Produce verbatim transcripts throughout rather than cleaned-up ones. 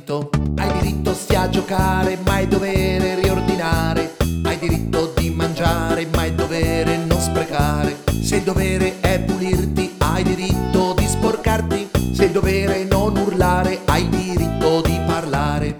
diritto, hai diritto sia a giocare, ma è dovere riordinare. Hai diritto di mangiare, ma è dovere non sprecare. Se il dovere è pulirti, hai diritto di sporcarti. Se il dovere è non urlare, hai diritto di parlare.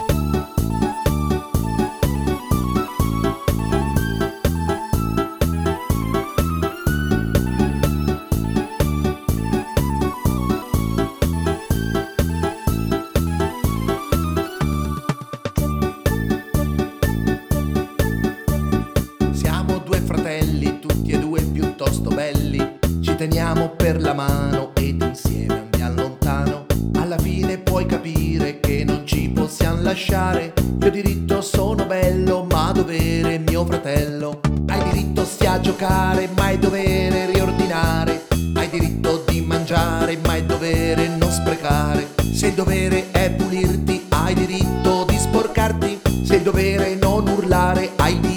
Siamo due fratelli, tutti e due piuttosto belli. Ci teniamo per la mano ed insieme andiamo lontano. Alla fine puoi capire che non ci possiamo lasciare. Io diritto sono bello, ma dovere mio fratello. Hai diritto sia a giocare, ma è dovere riordinare. Hai diritto di mangiare, ma è dovere non sprecare. Se il dovere è pulirti, hai diritto di sporcarti. Se il dovere è non urlare, hai diritto